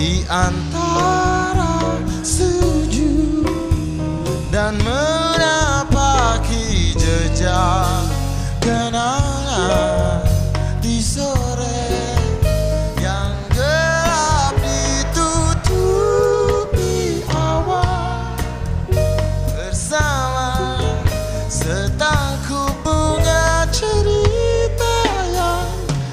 di antara sujud dan menapaki jejak kenangan di sore yang gelap ditutupi awan bersama setangkup bunga cerita yang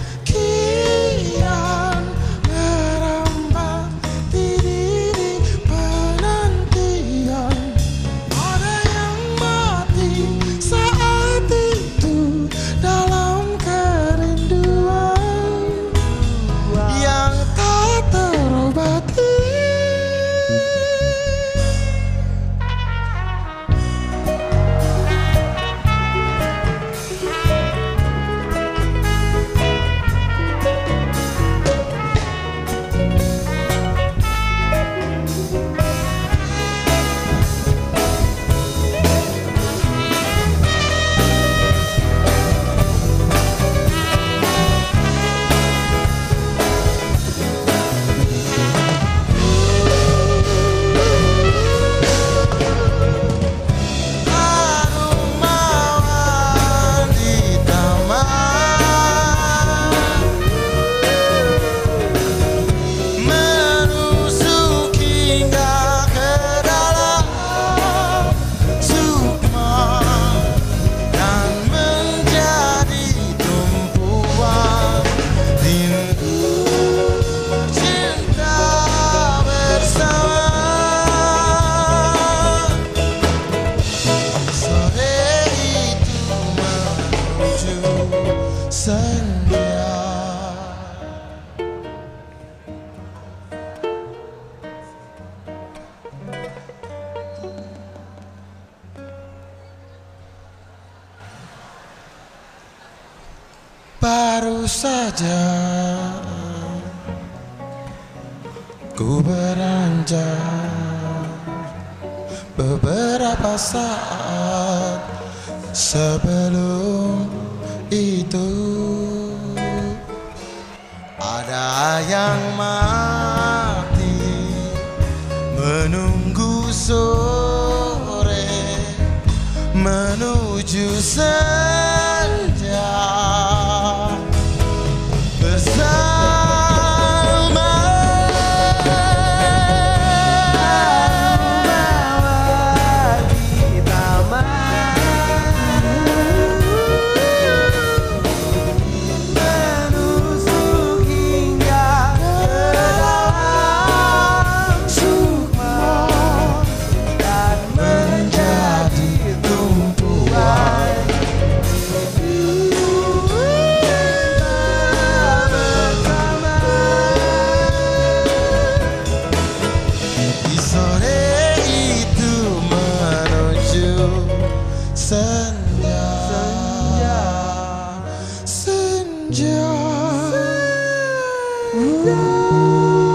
kian merambah di dinding penantian. Ada yang mati saat itu dalam kerinduan yang tak terobati. Senja. Baru saja ku beranjak beberapa saat sebelum itu ada yang mati menunggu sore menuju senja bersama di taman. Senja, senja, senja.